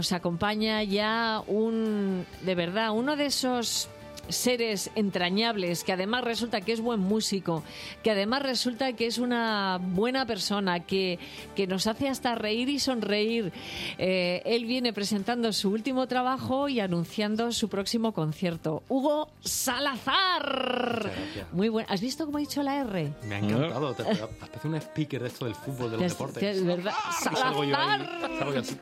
Nos acompaña ya de verdad, uno de esos seres entrañables, que además resulta que es buen músico, que además resulta que es una buena persona, que nos hace hasta reír y sonreír. Él viene presentando su último trabajo y anunciando su próximo concierto. Hugo Salazar. Muy bueno. ¿Has visto cómo ha dicho la R? Me ha encantado. Te parece un speaker de esto del fútbol, de los deportes. Es verdad. Salgo yo ahí, salgo yo así.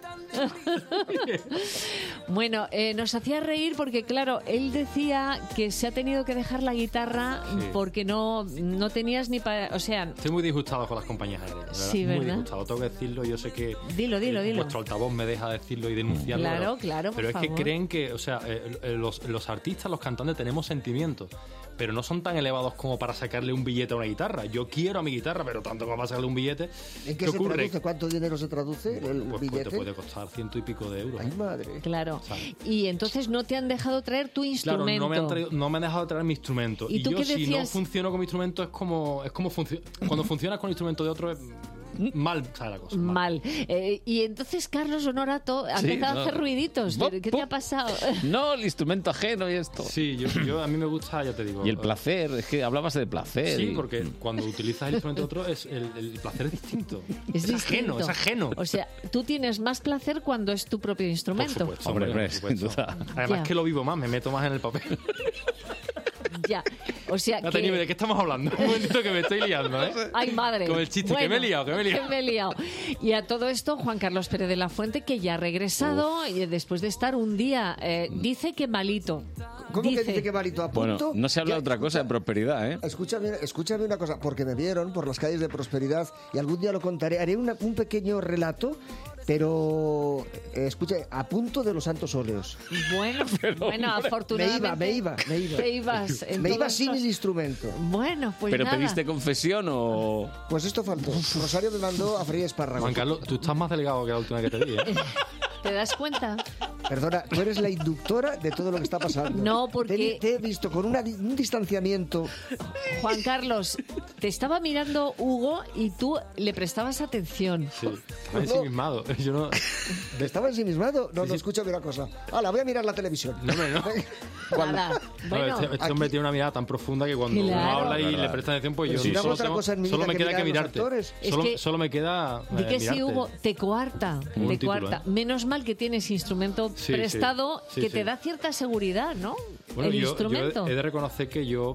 Bueno, nos hacía reír porque, claro, él decía que se ha tenido que dejar la guitarra porque no tenías ni para... O sea... Estoy muy disgustado con las compañías aéreas, ¿verdad? Sí, ¿verdad? Muy disgustado, tengo que decirlo. Yo sé que Dilo. vuestro altavoz me deja decirlo y denunciarlo. Claro, pero es por que favor. creen que, o sea, los artistas, los cantantes tenemos sentimientos, pero no son tan elevados como para sacarle un billete a una guitarra. Yo quiero a mi guitarra, pero tanto como para sacarle un billete. ¿En qué se traduce? ¿Cuánto dinero se traduce el billete? Pues te puede costar 100 y pico de euros. Ay, madre. Claro. ¿Sabes? Y entonces no te han dejado traer tu instrumento. Claro, no me han dejado traer mi instrumento. ¿Y tú yo, qué si decías? no funciono con mi instrumento, es como cuando funcionas con el instrumento de otro, es mal, ¿sabes la cosa? Mal. Y entonces Carlos Honorato ha empezado a hacer ruiditos. ¿Qué te ha pasado? No, el instrumento ajeno y esto. Sí, yo a mí me gusta, ya te digo. Y el placer, es que hablabas de placer. Sí, porque cuando utilizas el instrumento de otro, el placer es distinto. Es ajeno. O sea, tú tienes más placer cuando es tu propio instrumento. Por supuesto, Hombre, por supuesto. sin duda. Además Ya. que lo vivo más, me meto más en el papel. Ya. O sea, No tenía idea de qué estamos hablando. Un momentito que me estoy liando, ¿eh? Ay, madre. Con el chiste, que me he liado. Y a todo esto, Juan Carlos Pérez de la Fuente, que ya ha regresado y después de estar un día, dice que malito. ¿Cómo que dice que malito? ¿A punto? Bueno, no se habla de otra cosa de prosperidad, ¿eh? Escúchame una cosa, porque me vieron por las calles de Prosperidad y algún día lo contaré. Haré un pequeño relato, pero escucha, a punto de los santos óleos. Bueno, afortunadamente. Me iba. Te ibas. Me iba sin el instrumento. Bueno, pues ¿Pero nada. pediste confesión o...? Pues esto faltó. Rosario me mandó a freír espárragos. Juan Carlos, tú estás más delgado que la última que te vi, ¿eh? ¿Te das cuenta? Perdona, tú eres la inductora de todo lo que está pasando. No, porque... Te he visto con un distanciamiento. Juan Carlos, te estaba mirando Hugo y tú le prestabas atención. Sí, estaba ensimismado. Yo no... ¿Estaba ensimismado? No, Sí. escúchame una cosa. Hala, voy a mirar la televisión. No. Nada. Bueno, Este hombre tiene una mirada tan profunda que cuando uno Claro. habla y Verdad. le presta atención, pues Pero yo si no hago solo, otra cosa en mi solo vida me que queda que mirar a los mirarte. actores. Es que- Solo me queda di que mirarte. sí, Hugo, te coarta. Un Te título, coarta. ¿eh? Menos mal que tienes instrumento Sí, prestado sí, que sí. te da cierta seguridad, ¿no? Bueno, El yo instrumento. he de reconocer que yo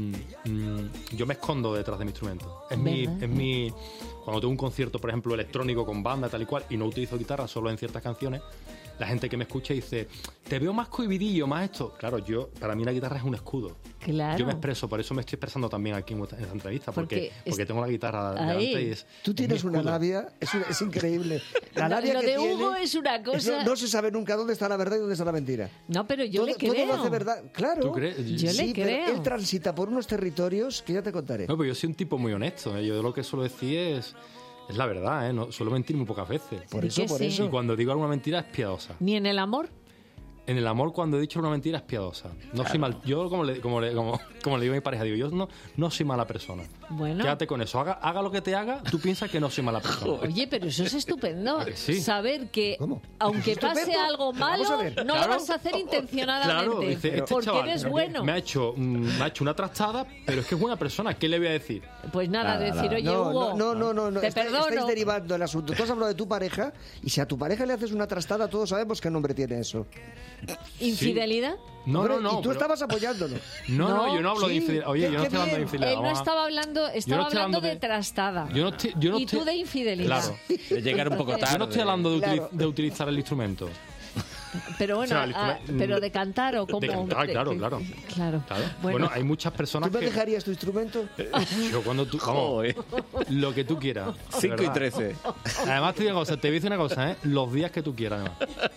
me escondo detrás de mi instrumento. Es ¿Verdad? mi cuando tengo un concierto, por ejemplo, electrónico con banda, tal y cual, y no utilizo guitarra solo en ciertas canciones, la gente que me escucha dice, te veo más cohibidillo, más esto. Claro, para mí la guitarra es un escudo. Claro. Yo me expreso, por eso me estoy expresando también aquí en esta entrevista, porque tengo la guitarra Ahí. delante y es... Tú tienes es mi una escudo. labia, es increíble. La labia Lo que de tiene, Hugo es una cosa... No se sabe nunca dónde está la verdad y dónde está la mentira. No, pero yo le Todo creo. lo hace verdad, claro. ¿Tú crees? Yo le Sí, pero creo. él transita por unos territorios que ya te contaré. No, pero yo soy un tipo muy honesto, ¿eh? Yo lo que suelo decir es la verdad, ¿eh? No, suelo mentir muy pocas veces. Por ¿De eso, qué por sí? eso. Y cuando digo alguna mentira es piadosa. Ni en el amor. En el amor, cuando he dicho una mentira, es piadosa. No soy mal. Yo, como le digo a mi pareja, digo, yo no soy mala persona. Bueno. Quédate con eso. Haga lo que te haga, tú piensas que no soy mala persona. Oye, pero eso es estupendo. ¿A que sí? Saber que ¿Cómo? aunque ¿Estupendo? pase algo malo, Vamos a ver. no Claro. lo vas a hacer intencionadamente. Claro, dice, este porque chaval eres bueno. me ha hecho una trastada, pero es que es buena persona. ¿Qué le voy a decir? Pues nada, Nada, decir, nada. oye, Hugo, No. te Estáis perdono. derivando el asunto. Tú has hablado de tu pareja y si a tu pareja le haces una trastada, todos sabemos qué nombre tiene eso. ¿Infidelidad? No, Hombre, no. Y tú pero- estabas apoyándolo. No, yo no hablo de Sí, infidelidad. Oye, qué- yo no qué estoy hablando de bien. infidelidad. Él no vamos a- estaba hablando, Yo estaba no estoy hablando hablando de trastada. Yo no y estoy- tú de infidelidad. Claro. De llegar un poco tarde. Yo no estoy hablando de, Claro. de utilizar el instrumento. Pero bueno, O sea, el instrumento- pero de cantar o como... De cantar, claro. Claro. Bueno, hay muchas personas ¿Tú me que... dejarías tu instrumento? Yo cuando tú... Vamos, Joder. lo que tú quieras. de 5 y verdad. 13. Además te digo una cosa, te voy a decir una cosa, ¿eh? Los días que tú quieras, además.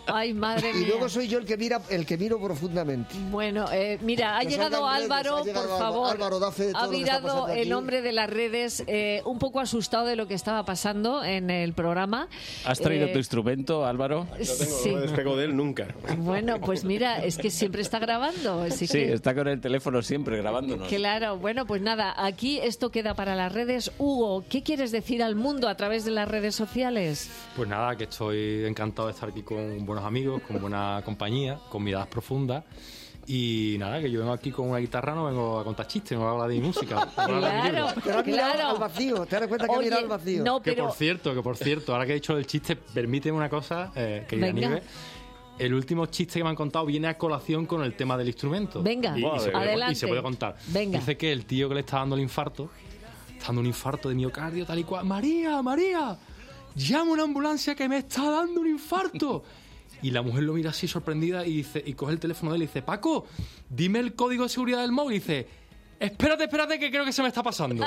Ay, madre mía. Y luego soy yo el que miro profundamente. Bueno, mira, ha Que llegado salgan redes, Álvaro, ha llegado por favor. Álvaro, da fe de todo ha lo que está mirado pasando aquí. el hombre de las redes, un poco asustado de lo que estaba pasando en el programa. ¿Has traído tu instrumento, Álvaro? Sí. No me despego de él nunca. Bueno, pues mira, es que siempre está grabando. Así Sí, que- está con el teléfono siempre grabándonos. Claro, bueno, pues nada, aquí esto queda para las redes. Hugo, ¿qué quieres decir al mundo a través de las redes sociales? Pues nada, que estoy encantado de estar aquí con buenos amigos, con buena compañía, con miradas profundas. Y nada, que yo vengo aquí con una guitarra, no vengo a contar chistes, no vengo a hablar de mi música. vengo a hablar de mi Claro, libro. Pero has mirado claro. al vacío, te das cuenta que has Oye, mirado al vacío. no, Que pero por cierto, ahora que he dicho del chiste, permíteme una cosa, querida Venga. Nieves. El último chiste que me han contado viene a colación con el tema del instrumento. Venga, y se puede, adelante. y se puede contar. Venga. Dice que el tío que le está dando el infarto, está dando un infarto de miocardio tal y cual. María, llama una ambulancia que me está dando un infarto. Y la mujer lo mira así sorprendida y dice, y coge el teléfono de él y dice, Paco, dime el código de seguridad del móvil. Y dice, espérate, que creo que se me está pasando.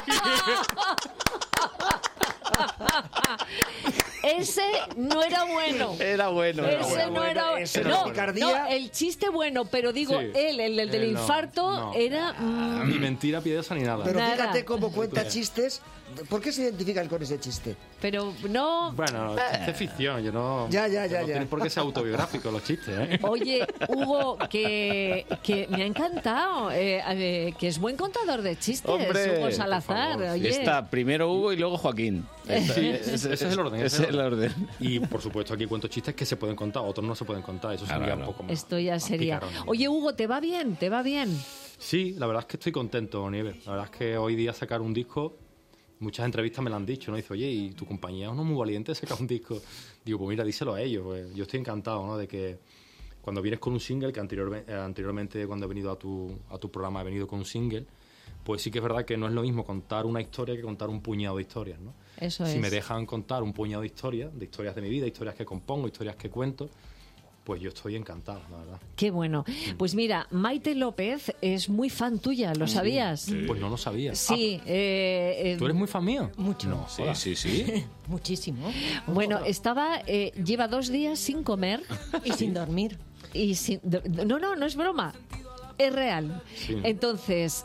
ese no era bueno. Era bueno. Ese no era Ese no, picardía. no, el chiste bueno, pero digo, Sí. el del No, infarto no. era Ni mentira piadosa ni nada. Pero Nada. fíjate cómo cuenta chistes. ¿Por qué se identifican con ese chiste? pero no. Bueno, chiste es ficción, yo no... Ya. No tienen por qué ser autobiográficos los chistes, ¿eh? Oye, Hugo, que me ha encantado, que es buen contador de chistes, Hombre, Hugo Salazar. por favor. Oye. Está primero Hugo y luego Joaquín. Sí, ese es el orden. Ese es el orden. Y por supuesto aquí cuento chistes que se pueden contar, otros no se pueden contar, eso sería un poco más. Esto ya más sería. picarón. Oye, Hugo, ¿te va bien? ¿Te va bien? Sí, la verdad es que estoy contento, Nieves. La verdad es que hoy día sacar un disco, muchas entrevistas me lo han dicho, ¿no? Dice, oye, ¿y tu compañía es no muy valiente de sacar un disco? Digo, pues mira, díselo a ellos. Pues yo estoy encantado, ¿no? De que cuando vienes con un single, que anteriormente cuando he venido a tu programa he venido con un single, pues sí que es verdad que no es lo mismo contar una historia que contar un puñado de historias, ¿no? Eso Si es. me dejan contar un puñado de historias de mi vida, historias que compongo, historias que cuento, pues yo estoy encantado, la verdad. Qué bueno. Pues mira, Maite López es muy fan tuya, ¿lo sabías? Pues no lo sabía. Sí. ¿Tú eres muy fan mío? Mucho. No, jodas. Sí. Muchísimo. Bueno, lleva 2 días sin comer Y sin dormir. y no es broma. Es real. Sí. Entonces,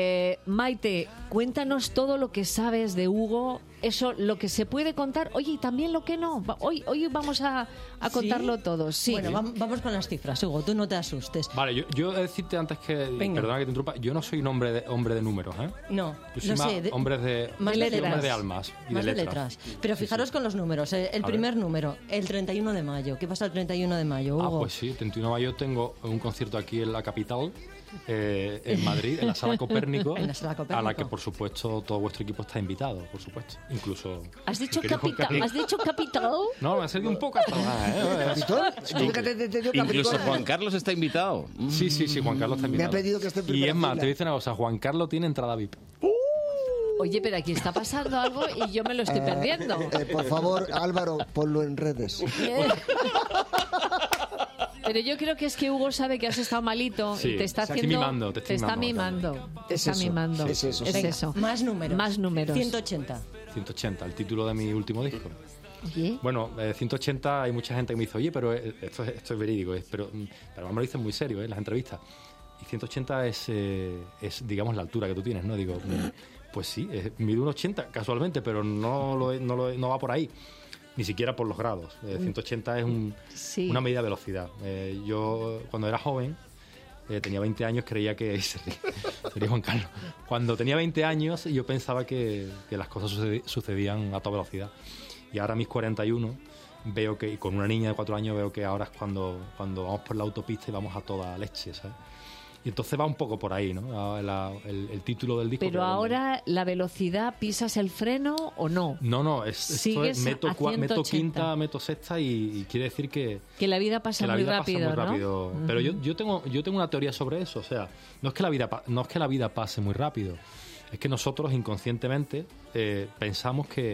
Maite, cuéntanos todo lo que sabes de Hugo, eso, lo que se puede contar, oye, y también lo que no. Hoy vamos a contarlo todo. Sí. Bueno, vamos con las cifras, Hugo, tú no te asustes. Vale, yo he de decirte antes que, Venga. perdona que te interrumpa, yo no soy un hombre de números, ¿eh? No, Yo soy lo más sé. hombre de más de soy letras. hombre de almas y Más de letras. Pero fijaros con los números. El primer ver. número, el 31 de mayo. ¿Qué pasa el 31 de mayo, Hugo? Ah, pues sí, el 31 de mayo tengo un concierto aquí en la capital, en Madrid, en la Sala Copérnico, En la Sala Copérnico. a la que por supuesto todo vuestro equipo está invitado, por supuesto, incluso... ¿Has dicho mi querido Juan capital? Carlos. ¿Has dicho capital? No, me ha salido un poco hasta ¿Capitón? Tú que te entendió Incluso Capricornio. Juan Carlos está invitado. Sí, Juan Carlos está Me invitado. ha pedido que esté en Y primera es más, fila. te voy a decir una cosa, Juan Carlos tiene entrada VIP. Oye, pero aquí está pasando algo y yo me lo estoy perdiendo. Por favor, Álvaro, ponlo en redes. Pero yo creo que es que Hugo sabe que has estado malito Sí, y te está te estoy haciendo. mimando, te estoy está mimando. mimando. Te Es está eso, mimando. es eso, Es venga, eso. Más números. Más números. 180. 180, el título de mi último disco. Oye, Bueno, 180 hay mucha gente que me dice, oye, pero esto es verídico, pero me lo dicen muy serio en las entrevistas. Y 180 es, digamos, la altura que tú tienes, ¿no? Digo, pues sí, mido un 80 casualmente, pero no va por ahí, ni siquiera por los grados. 180 es Sí. una medida de velocidad. Yo, cuando era joven, tenía 20 años, creía que... Sería Juan Carlos. Cuando tenía 20 años, yo pensaba que las cosas sucedían a toda velocidad. Y ahora a mis 41, veo que, y con una niña de 4 años, veo que ahora es cuando vamos por la autopista y vamos a toda leche, ¿sabes? Y entonces va un poco por ahí, ¿no? El título del disco. pero ahora la velocidad, ¿pisas el freno o no? No, esto Sigues es, meto a 180. quinta, meto sexta y quiere decir que Que la vida pasa la muy vida rápido, pasa muy ¿no? rápido. Pero yo tengo una teoría sobre eso. O sea, no es que la vida pase muy rápido. Es que nosotros inconscientemente pensamos que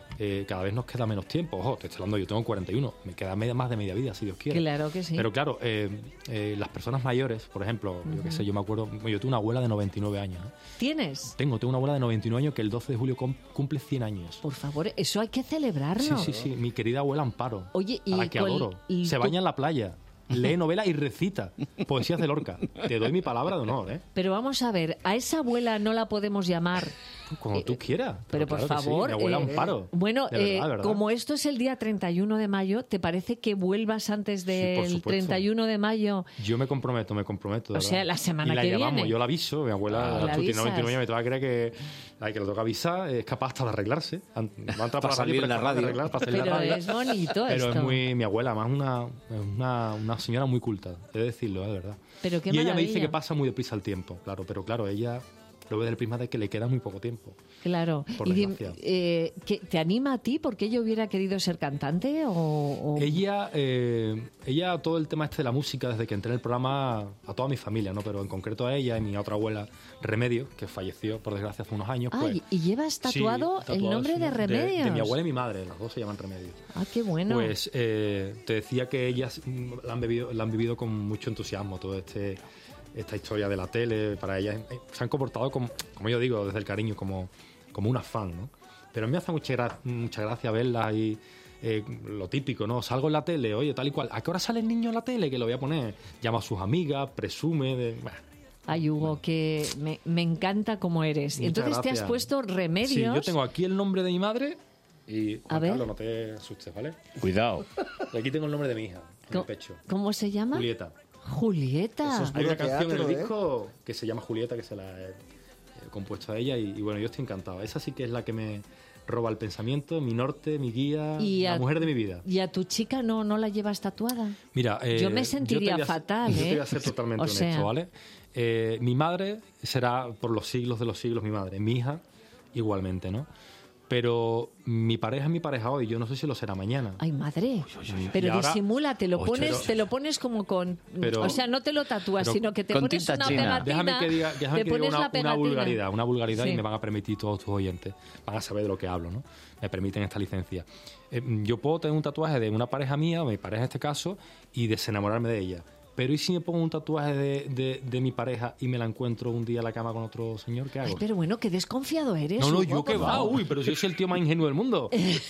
cada vez nos queda menos tiempo. Ojo, te estoy hablando, yo tengo 41, me queda más de media vida, si Dios quiere. Claro que sí. Pero claro, las personas mayores, por ejemplo, yo qué sé, yo me acuerdo, yo tengo una abuela de 99 años. ¿Tienes? Tengo una abuela de 99 años que el 12 de julio cumple 100 años. Por favor, eso hay que celebrarlo. Sí, mi querida abuela Amparo, Oye, a la que adoro. Se baña en la playa, lee novela y recita poesías de Lorca. Te doy mi palabra de honor, ¿eh? Pero vamos a ver, a esa abuela no la podemos llamar. Como tú quieras. Pero claro por que sí, favor, mi abuela Amparo. Bueno, de verdad. como esto es el día 31 de mayo, ¿te parece que vuelvas antes del supuesto. 31 de mayo? Yo me comprometo. De O verdad. sea, la semana y la que llamamos, viene. yo la aviso, mi abuela, La tú tienes avisas. 99 años, me te va a creer que le toca avisar, es capaz hasta de arreglarse. Va a entrar Para por la salir radio, en la pero es capaz de radio. arreglar, para salir en Pero la radio. es bonito Pero esto. es muy mi abuela, además una señora muy culta, he de decirlo, de verdad. Pero qué y ella me maravilla. dice que pasa muy deprisa el tiempo, claro, pero claro, ella lo ve desde el prisma de que le queda muy poco tiempo. Claro. Por Y desgracia. ¿que ¿te anima a ti porque ella hubiera querido ser cantante o...? Ella, todo el tema este de la música, desde que entré en el programa, a toda mi familia, ¿no? Pero en concreto a ella y mi otra abuela, Remedio, que falleció, por desgracia, hace unos años. Pues, ¿Y llevas tatuado, sí, el nombre sí, de Remedios? De mi abuela y mi madre, las dos se llaman Remedios. Ah, qué bueno. Pues te decía que ellas la han vivido con mucho entusiasmo, todo esta historia de la tele. Para ellas se han comportado, como yo digo, desde el cariño, como un afán, ¿no? Pero a mí me hace mucha gracia verlas y lo típico, ¿no? Salgo en la tele, oye, tal y cual. ¿A qué hora sale el niño en la tele? Que lo voy a poner. Llama a sus amigas, presume. Ay, Hugo, que me encanta cómo eres. Muchas Entonces te has gracias. puesto Remedios. Sí, yo tengo aquí el nombre de mi madre y, A Juan ver. Carlos, no te asustes, ¿vale? Cuidado. Y aquí tengo el nombre de mi hija, en el pecho. ¿Cómo se llama? Julieta. Julieta. Eso es Hay una Puro canción en teatro, el ¿eh? disco que se llama Julieta, que se la he compuesto a ella y bueno, yo estoy encantado. Esa sí que es la que me roba el pensamiento, mi norte, mi guía, la mujer de mi vida. ¿Y a tu chica no la llevas tatuada? Mira, Yo me sentiría fatal, Yo te voy ¿eh? a ser totalmente O honesto, sea. ¿vale? Mi madre será por los siglos de los siglos mi madre, mi hija igualmente, ¿no? Pero mi pareja es mi pareja hoy, yo no sé si lo será mañana. Ay, madre. Y Pero ahora- disimula, te lo Oye, pones, pero- te lo pones como con, Pero- o sea, no te lo tatúas, pero sino que te con pones tinta una china. pegatina. Déjame que diga te una pones la pegatina. una vulgaridad Sí. y me van a permitir todos tus oyentes, van a saber de lo que hablo, ¿no? Me permiten esta licencia. Yo puedo tener un tatuaje de una pareja mía, o mi pareja en este caso, y desenamorarme de ella. Pero ¿y si me pongo un tatuaje de mi pareja y me la encuentro un día en la cama con otro señor? ¿Qué hago? Ay, pero bueno, qué desconfiado eres. No, Hugo, yo qué por va, favor. uy, pero yo soy el tío más ingenuo del mundo.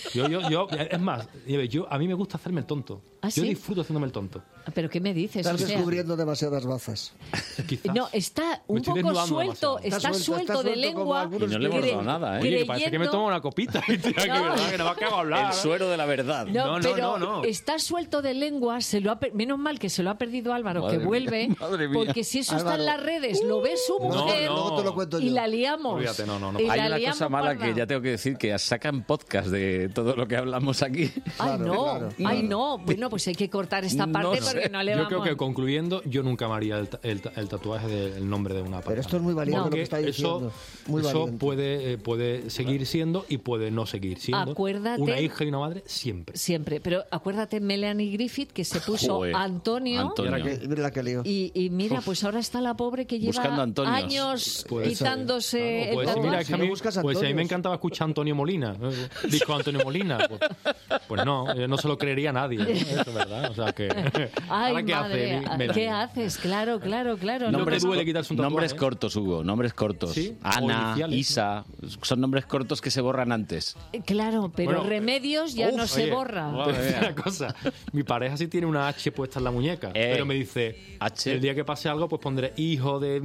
Es más, a mí me gusta hacerme el tonto. ¿Ah, Yo sí? disfruto haciéndome el tonto. ¿Pero qué me dices? Estás O sea, descubriendo demasiadas bazas. Quizás. no, está Me un estoy poco desnudando suelto, demasiado. está suelto está de suelto como lengua. algunos Y no le hemos cre- dado nada, ¿eh? Oye, que parece que me creyendo- tomo una copita. Que verdad, que no va a hablar. El suero de la verdad. No, No, pero no. está suelto de lengua, menos mal que se lo ha perdido Álvaro, Madre que mía, vuelve, madre mía. porque si eso está en Álvaro. las redes, lo ve su mujer no. Luego te lo cuento yo. y la liamos. Olvídate, no. Y Hay la una liamos cosa mala parda. que ya tengo que decir, que sacan podcast de todo lo que hablamos aquí. Ay, Claro, no, claro, ay, claro. no. Bueno, pues hay que cortar esta No parte sé. porque no le Yo vamos... creo que concluyendo, yo nunca me haría el tatuaje del nombre de una pareja. Pero esto es muy valiente No. lo que está diciendo. Muy eso valiente. puede seguir siendo y puede no seguir siendo. Acuérdate- Una hija y una madre siempre. Siempre, pero acuérdate Melanie Griffith que se puso Joder, Antonio. Antonio. Mira la que lío. Y mira, pues ahora está la pobre que lleva Buscando Antonios. años Puede ser. quitándose Pues, el mira, tatuaje. es que a mí, Si buscas pues a mí me Antonios. encantaba escuchar a Antonio Molina. Disco Antonio Molina. Pues no, no se lo creería nadie. ¿no? Eso es verdad. O sea que. Ay, ¿Ahora qué madre, hace? Melanie? ¿qué haces? Claro. No te duele quitarse un tatuaje. Nombres cortos, Hugo, nombres cortos. Sí, o Ana, iniciales, Isa, son nombres cortos que se borran antes. Claro, pero Bueno, Remedios ya uf, no se oye, borra. Te voy a decir una cosa. Mi pareja sí tiene una H puesta en la muñeca. Pero me dice, H. el día que pase algo, pues pondré hijo de...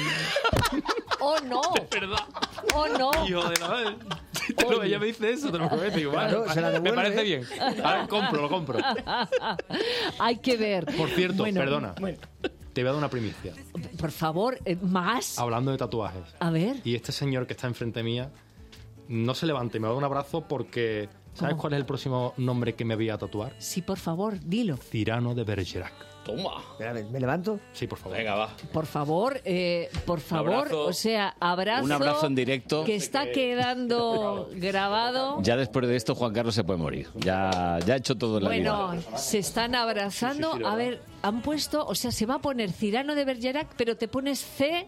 ¡Oh, no! ¿Verdad? ¡Oh, no! Hijo de la... Pero ella me dice eso, te lo prometo. Digo, Claro, vale, se la me devuelve. parece bien. Ahora lo compro. Hay que ver. Por cierto, Bueno, perdona. Te voy a dar una primicia. Por favor, más. Hablando de tatuajes. A ver. Y este señor que está enfrente mía no se levante y me da un abrazo porque... ¿Sabes ¿Cómo? cuál es el próximo nombre que me voy a tatuar? Sí, por favor, dilo. Cyrano de Bergerac. Toma. Espera, ¿me levanto? Sí, por favor. Venga, va. Por favor, abrazo. o sea, abrazo. Un abrazo en directo. Que está quedando grabado. Ya después de esto, Juan Carlos se puede morir. Ya ha hecho todo en la Bueno, vida. se están abrazando. Sí, A ver, han puesto, o sea, se va a poner Cyrano de Bergerac, pero te pones C.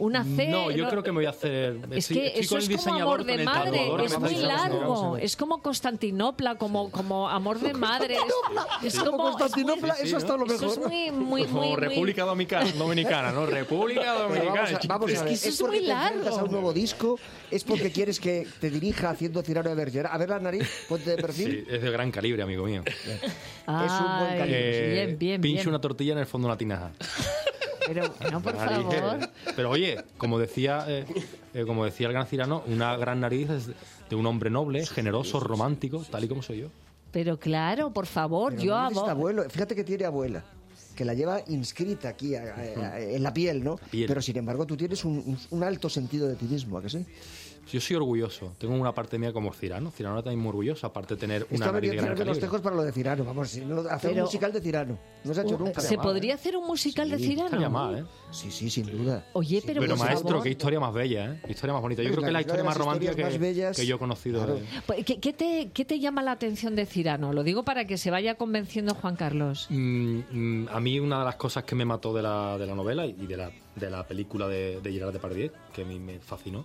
una C. No, yo creo que me voy a hacer... Es estoy que con eso el es como diseñador, amor de con el madre, tatuador que es me muy está diciendo. largo. Es como Constantinopla, como amor de madre. Es Como como... Constantinopla, sí, eso ha estado lo Eso mejor. es muy... Como República Dominicana, ¿no? República Pero Dominicana. vamos a Es ver, que eso ¿es es porque muy te enfrentas largo. a un nuevo disco? ¿Es porque quieres que te dirija haciendo Cyrano de Bergerac? A ver la nariz, ponte de perfil. Sí, es de gran calibre, amigo mío. Es un buen calibre. Bien. Pincho una tortilla en el fondo de una tinaja. Pero no, por La nariz, favor. Pero oye, como decía el gran Cyrano, una gran nariz es de un hombre noble, generoso, romántico, tal y como soy yo. Pero claro, por favor, Pero yo ¿dónde está abo... abuelo? Fíjate que tiene abuela, que la lleva inscrita aquí en la piel, ¿no? piel. Pero sin embargo tú tienes un alto sentido de ti mismo, ¿a que sí? Yo soy orgulloso. Tengo una parte mía como Cyrano. Cyrano también muy orgulloso, aparte de tener una Estaba nariz de gran tirando los calibre. tejos para lo de Cyrano, vamos, si no, hacer Pero- un musical de Cyrano. No se ha hecho nunca. ¿Se podría hacer un musical de Estaría Cyrano? mal, ¿eh? Sí, sin duda. Oye, pero Pero por maestro, favor. qué historia más bella, ¿eh? Qué historia más bonita. Yo Pues creo que es la la historia de más las romántica historias más bellas, que yo he conocido. claro. Pues, ¿Qué te llama la atención de Cyrano? Lo digo para que se vaya convenciendo Juan Carlos. A mí una de las cosas que me mató de la novela y de la película de Gerard Depardieu, que a mí me fascinó,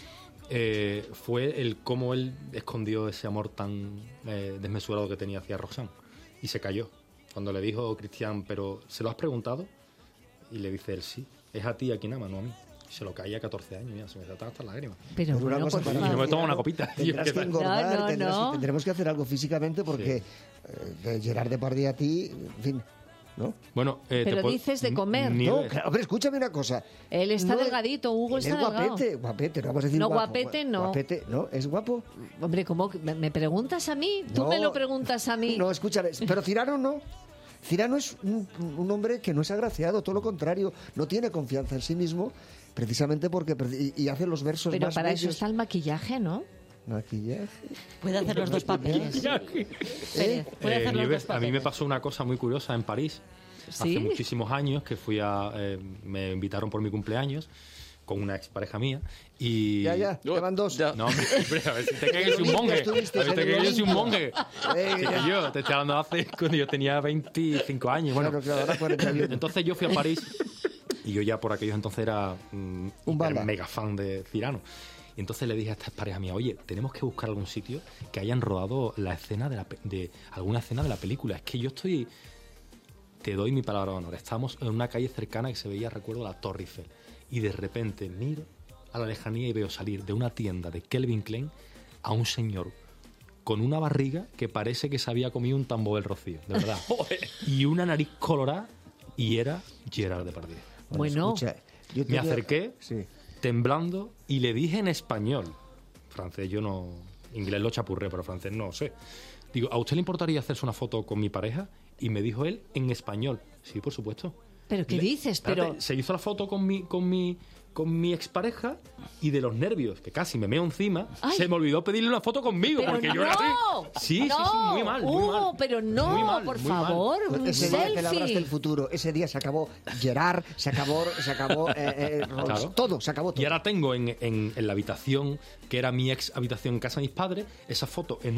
fue el cómo él escondió ese amor tan desmesurado que tenía hacia Roxanne. Y se cayó. Cuando le dijo Cristian, ¿pero se lo has preguntado? Y le dice él, sí, es a ti a quien ama, no a mí. Y se lo caía a 14 años, mira, se me saltaban hasta las lágrimas. Pero Pues una bueno, cosa por para Y yo me favor. tomo una copita. Tendrás que engordar, No. tendremos que hacer algo físicamente porque de Gerard Depardieu a ti, en fin, ¿no? Bueno, Pero dices de comer. No, claro, pero escúchame una cosa. Él está No es- delgadito, Hugo él está es delgado. guapete, no vamos a decir No, guapo. guapete no. Guapete, ¿no? ¿Es guapo? Hombre, ¿cómo? ¿Me preguntas a mí? ¿Tú No. me lo preguntas a mí? No, escúchame, pero Cyrano no. Cyrano es un hombre que no es agraciado, todo lo contrario, no tiene confianza en sí mismo, precisamente porque y hace los versos Pero más para eso bellos. está el maquillaje, ¿no? Maquillaje. Puede hacer los dos papeles. Pérez, puede hacer los dos A mí me papeles. pasó una cosa muy curiosa en París. ¿Sí? Hace muchísimos años que me invitaron por mi cumpleaños con una expareja mía y... Ya, te van dos. No, hombre, a ver si te crees que soy un monje. A ver si te crees que yo soy un monje. Que yo te estoy hablando de hace cuando yo tenía 25 años. Bueno, Claro, ahora 41. entonces yo fui a París y yo ya por aquellos entonces era bala. mega fan de Cyrano. Y entonces le dije a esta pareja mía, oye, tenemos que buscar algún sitio que hayan rodado la escena de alguna escena de la película. Es que yo estoy... Te doy mi palabra de honor. Estábamos en una calle cercana que se veía, recuerdo, la Torre Eiffel. Y de repente miro a la lejanía y veo salir de una tienda de Calvin Klein a un señor con una barriga que parece que se había comido un tambo del Rocío, de verdad. Y una nariz colorada y era Gerard Depardieu. Bueno, Escucha, yo Me tenía- acerqué, Sí. temblando, y le dije en español. Francés yo no... Inglés lo chapurré, pero francés no sé. Digo, ¿a usted le importaría hacerse una foto con mi pareja? Y me dijo él en español. Sí, por supuesto. ¿pero qué dices? Espérate, Pero... se hizo la foto con mi expareja y de los nervios, que casi me meo encima, Ay. se me olvidó pedirle una foto conmigo. Pero porque no, yo era así. Sí, no, sí, muy mal, muy Hugo, mal. pero no, Muy mal, por muy mal. favor, un Ese día te labraste el selfie. futuro. Ese día se acabó Gerard, se acabó Claro. todo, se acabó todo. Y ahora tengo en la habitación, que era mi ex habitación en casa de mis padres, esa foto en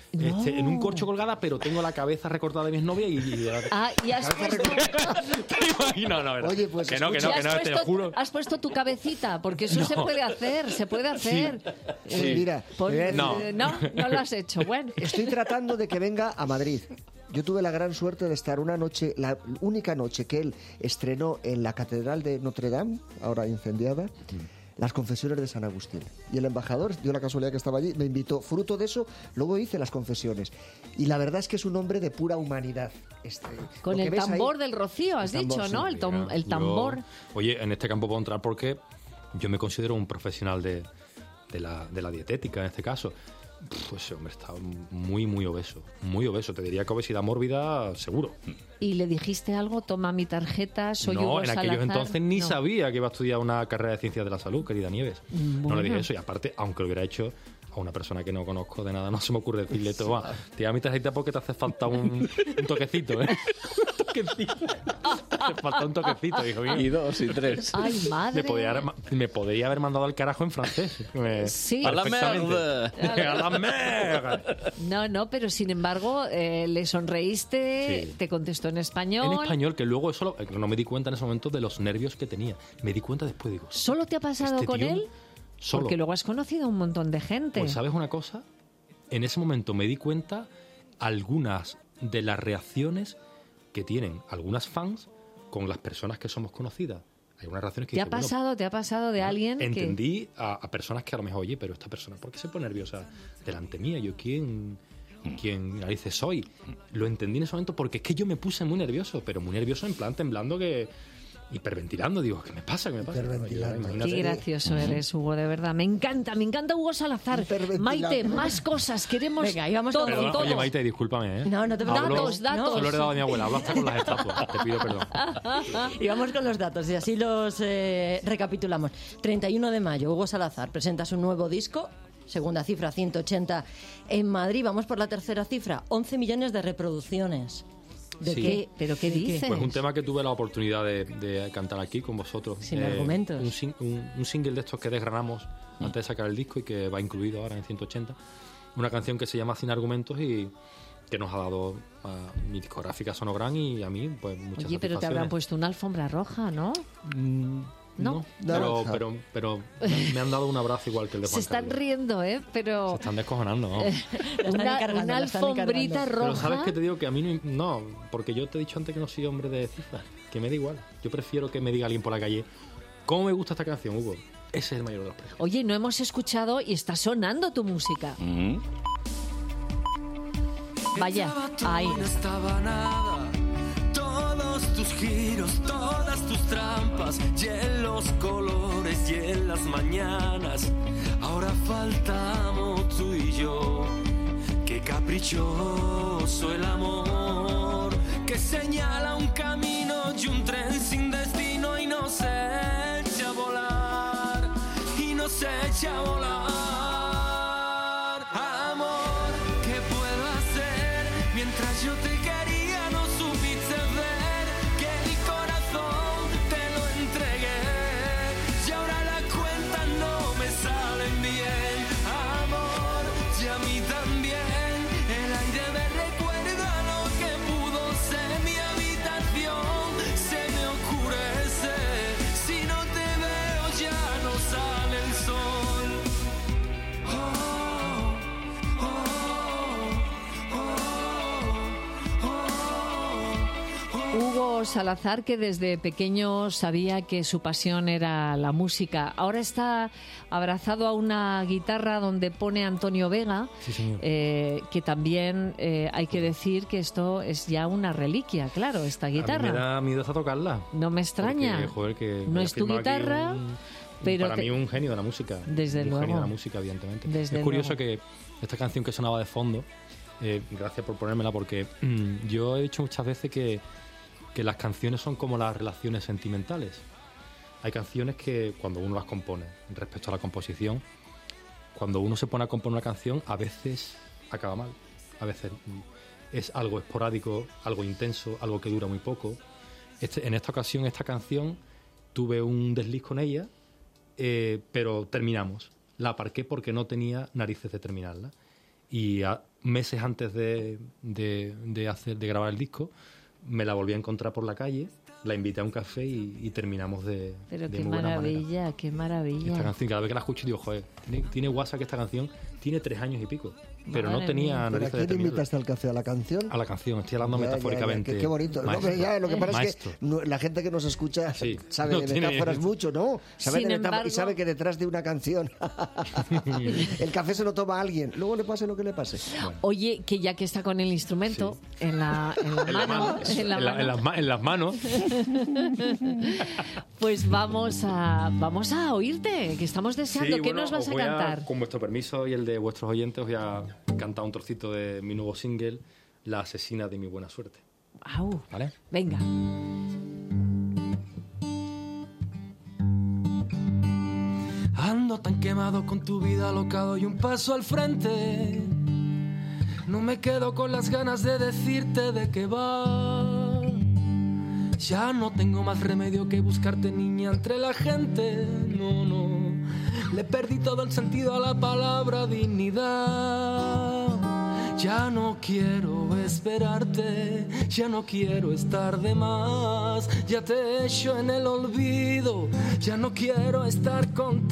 un corcho colgada, pero tengo la cabeza recortada de mi exnovia y Ah, y has puesto, ¿Te imaginas? No, ¿verdad? Oye, pues, que no, escucha, te lo juro. has puesto tu cabecita, porque eso se puede hacer, se puede hacer. Pues mira, Pon- te voy a decir- No. no lo has hecho. Bueno, estoy tratando de que venga a Madrid. Yo tuve la gran suerte de estar una noche, la única noche que él estrenó en la Catedral de Notre Dame, ahora incendiada, las confesiones de San Agustín. Y el embajador, dio la casualidad que estaba allí, me invitó. Fruto de eso, luego hice las confesiones. Y la verdad es que es un hombre de pura humanidad. con lo que el ves ahí- tambor del Rocío, has El tambor, dicho, sí. ¿no? El Yo- tambor. Oye, en este campo puedo entrar porque yo me considero un profesional de la dietética, en este caso. Pues hombre, está muy, muy obeso. Muy obeso. Te diría que obesidad mórbida, seguro. Y le dijiste algo, toma mi tarjeta, soy no, Hugo en aquellos Salazar. entonces ni No. sabía que iba a estudiar una carrera de ciencias de la salud, querida Nieves. No Bueno. le dije eso. Y aparte, aunque lo hubiera hecho a una persona que no conozco de nada, no se me ocurre decirle, toma, te da mi tarjeta porque te hace falta un toquecito, ¿eh? Te falta un toquecito, hijo mío. Y 2 y 3. Ay, madre. Me podría haber mandado al carajo en francés. Sí. A la Perfectamente. merda. A la merda. No, pero sin embargo, le sonreíste, Sí. te contestó en español. En español, que luego eso no me di cuenta en ese momento de los nervios que tenía. Me di cuenta después, digo... ¿Solo te ha pasado este con tío, él? Solo. Porque luego has conocido a un montón de gente. Pues ¿sabes una cosa? En ese momento me di cuenta algunas de las reacciones que tienen algunas fans con las personas que somos conocidas. Hay unas reacciones que ¿Te ha dices, bueno, pasado de alguien que... entendí a personas que a lo mejor, oye, pero esta persona, ¿por qué se pone nerviosa delante mía? Yo, ¿quién narices soy? Lo entendí en ese momento porque es que yo me puse muy nervioso, pero muy nervioso en plan temblando, que hiperventilando. Digo, ¿qué me pasa? Hiperventilando. Imagínate. Qué gracioso eres, Hugo, de verdad. Me encanta Hugo Salazar. Hiperventilando. Maite, más cosas. Queremos Venga, y vamos todo, con- Perdona, todo. oye, Maite, discúlpame, ¿eh? No, no te preocupes. Datos. Solo he heredado a mi abuela, hablo hasta con las estatuas. Te pido perdón. Y vamos con los datos y así los recapitulamos. 31 de mayo, Hugo Salazar presenta su nuevo disco. Segunda cifra, 180 en Madrid. Vamos por la tercera cifra, 11 millones de reproducciones. ¿De Sí. qué? ¿Pero qué ¿De qué? dices? Pues un tema que tuve la oportunidad de cantar aquí con vosotros. Sin argumentos. Un single de estos que desgranamos antes de sacar el disco y que va incluido ahora en 180. Una canción que se llama Sin Argumentos y que nos ha dado a mi discográfica Sonogran y a mí pues muchas Oye, pero te habrán satisfacciones. puesto una alfombra roja, ¿no? No, Naranja. pero me han dado un abrazo igual que el de Juan Se están Carlos. riendo, ¿eh? Se Pero están descojonando, ¿no? Lo están una encargando, lo están alfombrita encargando. Pero roja. sabes que te digo que a mí no, porque yo te he dicho antes que no soy hombre de cifras, que me da igual. Yo prefiero que me diga alguien por la calle, ¿cómo me gusta esta canción, Hugo? Ese es el mayor de los precios. Oye, no hemos escuchado y está sonando tu música. Vaya, ahí. No estaba nada. Todos tus giros, todas tus trampas, y en los colores y en las mañanas. Ahora faltamos tú y yo. Qué caprichoso el amor, que señala un camino y un tren sin destino y nos echa a volar, y nos echa a volar. Amor, ¿qué puedo hacer? Mientras yo te quería no supiste ver que mi corazón te lo entregué, y ahora las cuentas no me salen bien. Amor, y a mí también el aire me recuerda lo que pudo ser. Mi habitación se me oscurece, si no te veo ya no sale el sol. Hugo Salazar, que desde pequeño sabía que su pasión era la música. Ahora está abrazado a una guitarra donde pone Antonio Vega, Sí, señor. que también hay que decir que esto es ya una reliquia, claro, esta A mí guitarra. me da miedo hasta tocarla. No me extraña. Porque, joder, que No haya es tu firmado aquí guitarra, pero para te- mí un genio de la música. Desde un luego. genio de la música, evidentemente. Desde es curioso luego. que esta canción que sonaba de fondo, gracias por ponérmela, porque yo he dicho muchas veces que las canciones son como las relaciones sentimentales. Hay canciones que cuando uno las compone, respecto a la composición, cuando uno se pone a componer una canción, a veces acaba mal, a veces es algo esporádico, algo intenso, algo que dura muy poco. En esta ocasión, esta canción, tuve un desliz con ella, pero terminamos. La aparqué porque no tenía narices de terminarla. Y meses antes de grabar el disco, me la volví a encontrar por la calle, la invité a un café y terminamos de Pero de qué muy buena manera. maravilla, qué maravilla. Esta canción, cada vez que la escucho, digo, joder, tiene guasa que esta canción tiene 3 años y pico, pero no Madre tenía mía. ¿Pero a narices de quién terminarla. invitaste al café? ¿A la canción? A la canción, estoy hablando Ya, metafóricamente. ya, qué bonito. No, Maestro. pero ya, lo que pasa Maestro. es que la gente que nos escucha Sí. sabe No de tiene- metáforas mucho, ¿no? Sabe Sin de metáforas embargo- y sabe que detrás de una canción el café se lo toma alguien. Luego le pase lo que le pase. Oye, que ya que está con el instrumento en la mano, en la mano, en las manos. pues vamos a oírte, que estamos deseando. Sí, ¿Qué bueno, nos vas os a voy cantar? Con vuestro permiso y el de vuestros oyentes, os voy a cantar un trocito de mi nuevo single, La asesina de mi buena suerte. Au, ¿Vale? venga. Ando tan quemado con tu vida alocado y un paso al frente. No me quedo con las ganas de decirte de qué va. Ya no tengo más remedio que buscarte, niña, entre la gente. No, no. Le perdí todo el sentido a la palabra dignidad. Ya no quiero esperarte, ya no quiero estar de más. Ya te he hecho en el olvido, ya no quiero estar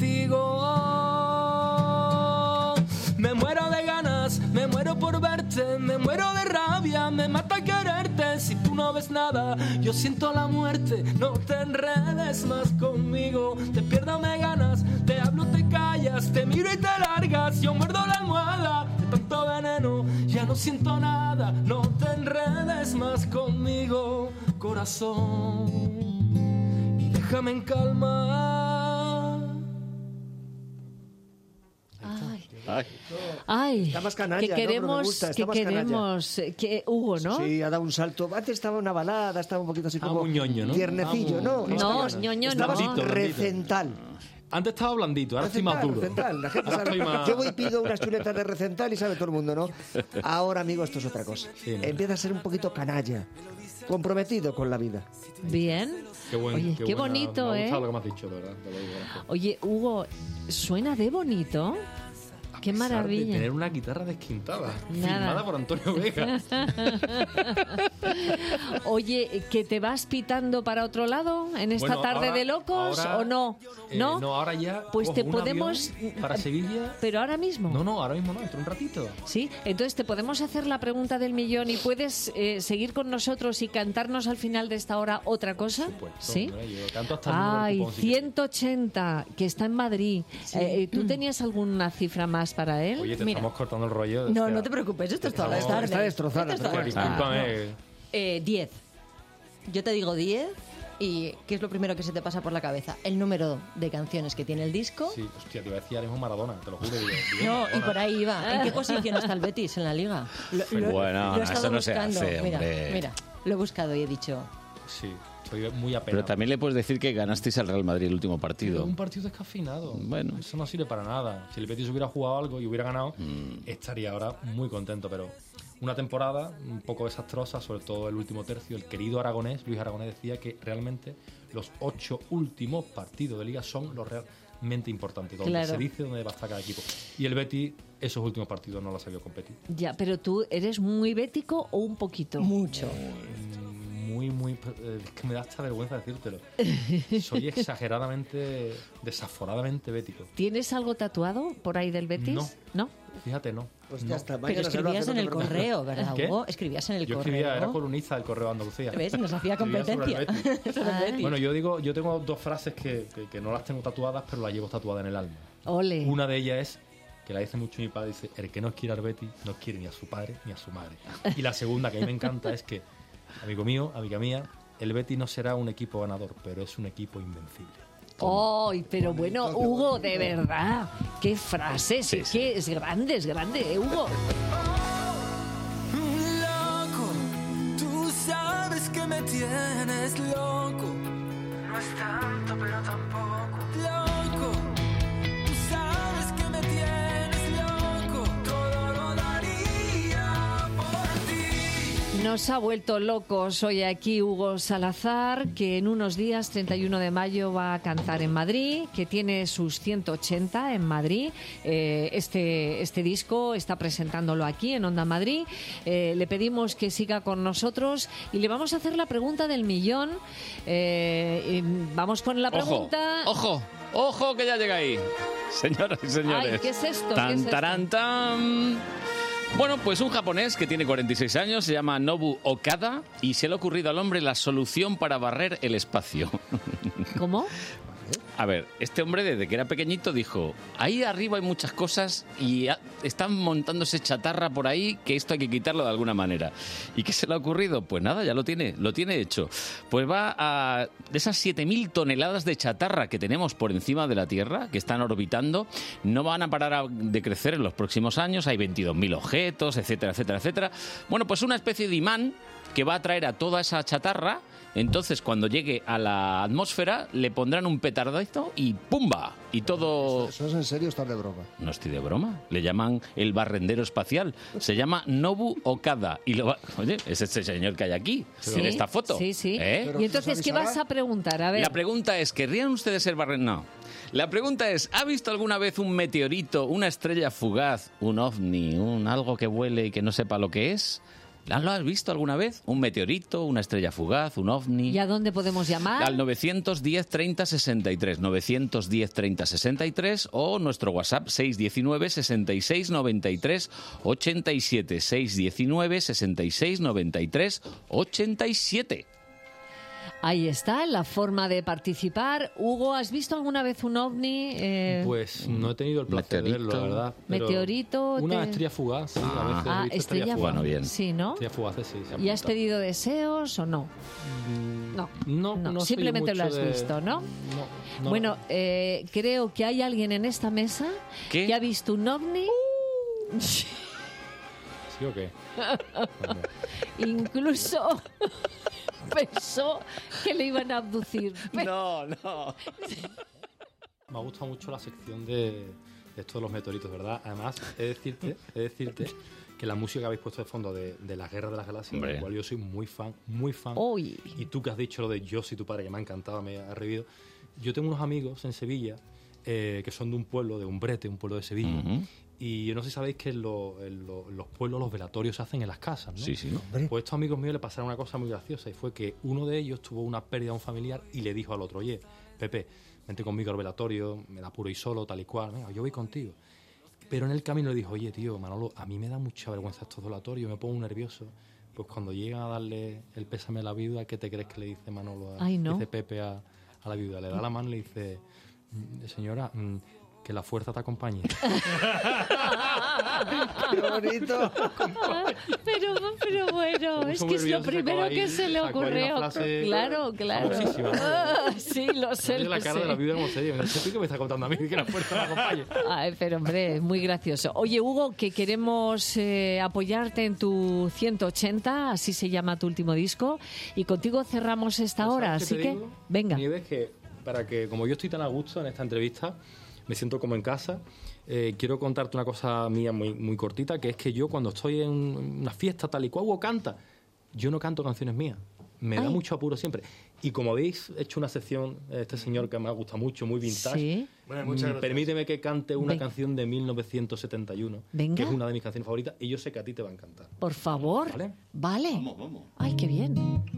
contigo. Me muero de ganas, me muero por verte, me muero de rabia, me mata quererte. Si tú no ves nada, yo siento la muerte. No te enredes más conmigo, te pierdo, me ganas, te hablo, te callas, te miro y te largas. Yo muerdo la almohada de tanto veneno, ya no siento nada. No te enredes más conmigo, corazón, y déjame en calma. Ay, Está más canalla, que ¿no? Pero me queremos, gusta, está que más canalla. queremos, que Hugo, ¿no? Sí, ha dado un salto. Antes estaba una balada, estaba un poquito así como un ñoño, ¿no? tiernecillo, ¿no? No, Estabas- ñoño no. estabas Blandito, blandito. recental. Antes estaba blandito, ahora estoy más duro. Recental, la gente Ahora sabe. estoy más- Yo voy y pido unas chuletas de recental y sabe todo el mundo, ¿no? Ahora, amigo, esto es otra cosa. Sí, ¿no? Empieza a ser un poquito canalla, comprometido con la vida. Bien. Qué, Oye, qué buena- bonito, me ha ¿eh? gustado lo que me has dicho, de verdad. Te lo digo, gracias. Oye, Hugo, suena de bonito. Qué A pesar de maravilla. tener una guitarra desquintada, Nada. firmada por Antonio Vega. Oye, ¿que te vas pitando para otro lado en esta Bueno, tarde ahora- de locos ahora, o no? ¿No? No, ahora ya. Pues cojo te un podemos... avión para Sevilla. Pero ahora mismo. No, ahora mismo no, dentro de un ratito. Sí, entonces te podemos hacer la pregunta del millón y puedes seguir con nosotros y cantarnos al final de esta hora otra cosa. Pues, ¿Sí? hombre, yo canto hasta el número del Ay, cupón, si quieres. 180, que está en Madrid. ¿Tú tenías alguna cifra más para él? Oye, te Mira. estamos cortando el rollo. No, o sea, no te preocupes, esto es toda la Estamos- tarde. está destrozada, Esto es toda la pero tarde. Discúlpame. 10. Yo te digo 10 y ¿qué es lo primero que se te pasa por la cabeza? El número de canciones que tiene el disco. Sí, hostia, te iba a decir ahora mismo Maradona, te lo juro. Digo, No, y Maradona. por ahí iba. ¿En qué posición está el Betis en la liga? Bueno, lo he estado eso no se buscando. hace, mira, hombre. mira, lo he buscado y he dicho... Sí, estoy muy apenado. Pero también le puedes decir que ganasteis al Real Madrid el último partido. Un partido descafeinado. Bueno. Eso no sirve para nada. Si el Betis hubiera jugado algo y hubiera ganado, estaría ahora muy contento. Pero una temporada un poco desastrosa, sobre todo el último tercio. El querido Aragonés, Luis Aragonés, decía que realmente los 8 últimos partidos de Liga son los realmente importantes. Donde Claro. se dice dónde va a estar cada equipo. Y el Betis, esos últimos partidos no lo ha sabido competir. Ya, pero tú eres muy bético o un poquito. Mucho. Muy, es que me da hasta vergüenza decírtelo. Soy exageradamente, desaforadamente bético. ¿Tienes algo tatuado por ahí del Betis? No. ¿No? Fíjate, no. Hostia, No. hasta Pero mañana se lo escribías hace, en no el te preocupes. correo, ¿verdad, ¿Qué? Hugo? Escribías en el Yo correo. escribía, era columnista del Correo de Andalucía. ¿Ves? Nos hacía Escribía sobre el competencia. Betis. Sobre el Betis. Bueno, yo tengo dos frases que no las tengo tatuadas, pero las llevo tatuadas en el alma. Ole. Una de ellas es, que la dice mucho mi padre, dice, el que no quiere al Betis no quiere ni a su padre ni a su madre. Y la segunda, que a mí me encanta, es que, amigo mío, amiga mía, el Betis no será un equipo ganador, pero es un equipo invencible. ¡Ay, pero bueno, Hugo, de verdad! ¡Qué frases! Sí, Es que es grande, Hugo. Loco, tú sabes que me tienes loco. No es tanto, pero tampoco. Loco, tú sabes que me tienes loco. Todo lo daría por ti. Nos ha vuelto locos hoy aquí Hugo Salazar, que en unos días, 31 de mayo, va a cantar en Madrid, que tiene sus 180 en Madrid. Este disco está presentándolo aquí en Onda Madrid. Le pedimos que siga con nosotros y le vamos a hacer la pregunta del millón. Y vamos con la pregunta. Ojo, que ya llega ahí. Señoras y señores. Ay, ¿qué es esto? ¿Qué es Tan, esto? tarán, tan. Bueno, pues un japonés que tiene 46 años, se llama Nobu Okada, y se le ha ocurrido al hombre la solución para barrer el espacio. ¿Cómo? A ver, este hombre desde que era pequeñito dijo, ahí arriba hay muchas cosas y están montándose chatarra por ahí, que esto hay que quitarlo de alguna manera. ¿Y qué se le ha ocurrido? Pues nada, ya lo tiene hecho. Pues va a de esas 7.000 toneladas de chatarra que tenemos por encima de la Tierra, que están orbitando, no van a parar de crecer en los próximos años, hay 22.000 objetos, etcétera, etcétera, etcétera. Bueno, pues una especie de imán que va a traer a toda esa chatarra. Entonces, cuando llegue a la atmósfera, le pondrán un petardito y ¡pumba! Y todo... ¿Eso es en serio o estás de broma? No estoy de broma. Le llaman el barrendero espacial. Se llama Nobu Okada. Y oye, es este señor que hay aquí, en esta foto. Sí, sí. ¿Eh? Y entonces, ¿qué vas a preguntar? A ver. La pregunta es, ¿querrían ustedes ser barrendero? No. La pregunta es, ¿ha visto alguna vez un meteorito, una estrella fugaz, un ovni, algo que vuele y que no sepa lo que es? ¿Lo has visto alguna vez? ¿Un meteorito, una estrella fugaz, un ovni? ¿Y a dónde podemos llamar? Al 910 30 63, 910 30 63 o nuestro WhatsApp 619 66 93 87, 619 66 93 87. Ahí está, la forma de participar. Hugo, ¿has visto alguna vez un ovni? Pues no he tenido el placer de verlo, la verdad. pero Meteorito. Una estrella fugaz, sí. A veces he visto estrella fugaz. Bueno, bien. Sí, ¿no? Estrellas fugaces, sí. se ¿Y has apunta. pedido deseos o no? No, soy simplemente lo mucho has visto, ¿no? No. Bueno, creo que hay alguien en esta mesa ¿Qué? que ha visto un ovni. ¿Sí o qué? Incluso pensó que le iban a abducir. No. Me ha gustado mucho la sección de esto de los meteoritos, ¿verdad? Además, he de decirte que la música que habéis puesto de fondo de la Guerra de las Galaxias, Hombre. de la cual yo soy muy fan, Uy. y tú que has dicho lo de Yo soy tu padre, que me ha encantado, me ha revivido. Yo tengo unos amigos en Sevilla que son de un pueblo, de Umbrete, un pueblo de Sevilla, Ujú. y yo no sé si sabéis que en los pueblos los velatorios se hacen en las casas, ¿no? Sí. Pues a estos amigos míos le pasaron una cosa muy graciosa, y fue que uno de ellos tuvo una pérdida de un familiar y le dijo al otro, oye, Pepe, vente conmigo al velatorio, me da puro y solo, tal y cual, venga, yo voy contigo. Pero en el camino le dijo, oye, tío, Manolo, a mí me da mucha vergüenza estos velatorios, me pongo nervioso. Pues cuando llegan a darle el pésame a la viuda, ¿qué te crees que le dice Manolo? Ay, no. Dice Pepe a la viuda, le da la mano y le dice, señora, que la fuerza te acompañe. ¡Qué bonito! Pero bueno, Como es fue que es lo nervioso, primero sacó ahí- que se le sacó ahí una ocurrió. frase Claro. famosísima, ¿no? Sí, lo sé. La cara de la viuda como se dice, no sé qué me está contando a mí, que la fuerza me acompañe. Ay, pero hombre, es muy gracioso. Oye, Hugo, que queremos apoyarte en tu 180, así se llama tu último disco, y contigo cerramos esta ¿Sabes hora, qué así te que digo? venga. Nieves, que para que, como yo estoy tan a gusto en esta entrevista, me siento como en casa, quiero contarte una cosa mía muy, muy cortita, que es que yo cuando estoy en una fiesta tal y cual, Hugo canta, yo no canto canciones mías. Me da Ay. mucho apuro siempre. Y como habéis hecho una sección, este señor que me ha gustado mucho, muy vintage, Sí. Bueno, muchas gracias. permíteme que cante una Venga. canción de 1971, Venga. que es una de mis canciones favoritas, y yo sé que a ti te va a encantar. Por favor. ¿Vale? Vale. Vamos. Ay, qué bien.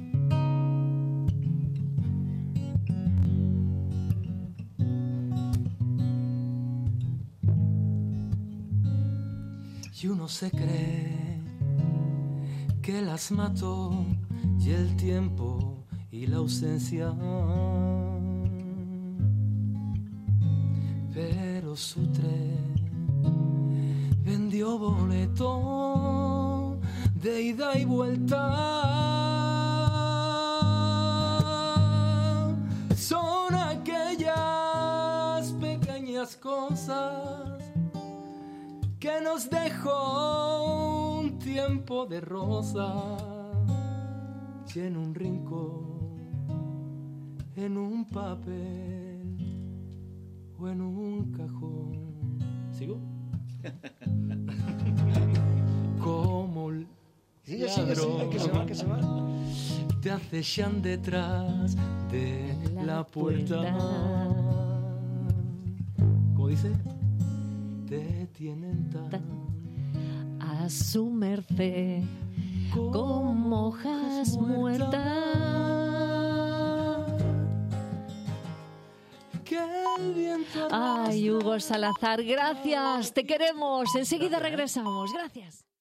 Y uno se cree que las mató y el tiempo y la ausencia. Pero su tren vendió boleto de ida y vuelta. Son aquellas pequeñas cosas que nos dejó un tiempo de rosa y en un rincón, en un papel o en un cajón. ¿Sigo? Como Sigue, que se va, que se va. te acechan detrás de la puerta. ¿Cómo dice? Te tienen tan A su merced, como hojas muertas. que el viento Ay, Hugo Salazar, gracias. Te queremos. Enseguida regresamos. Gracias.